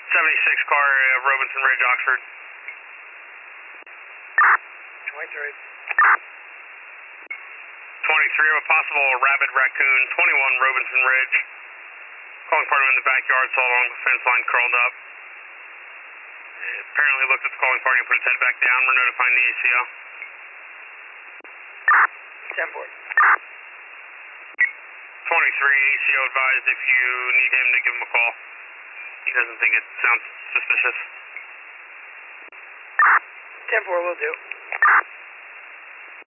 76 car, Robinson Ridge, Oxford. 23. 23 of a possible rabid raccoon, 21 Robinson Ridge. Calling party in the backyard, saw along the fence line, curled up. Apparently looked at the calling party and put its head back down. We're notifying the ACO. 10-4. 23, ACO advised if you need him to give him a call. He doesn't think it sounds suspicious. 10-4 will do.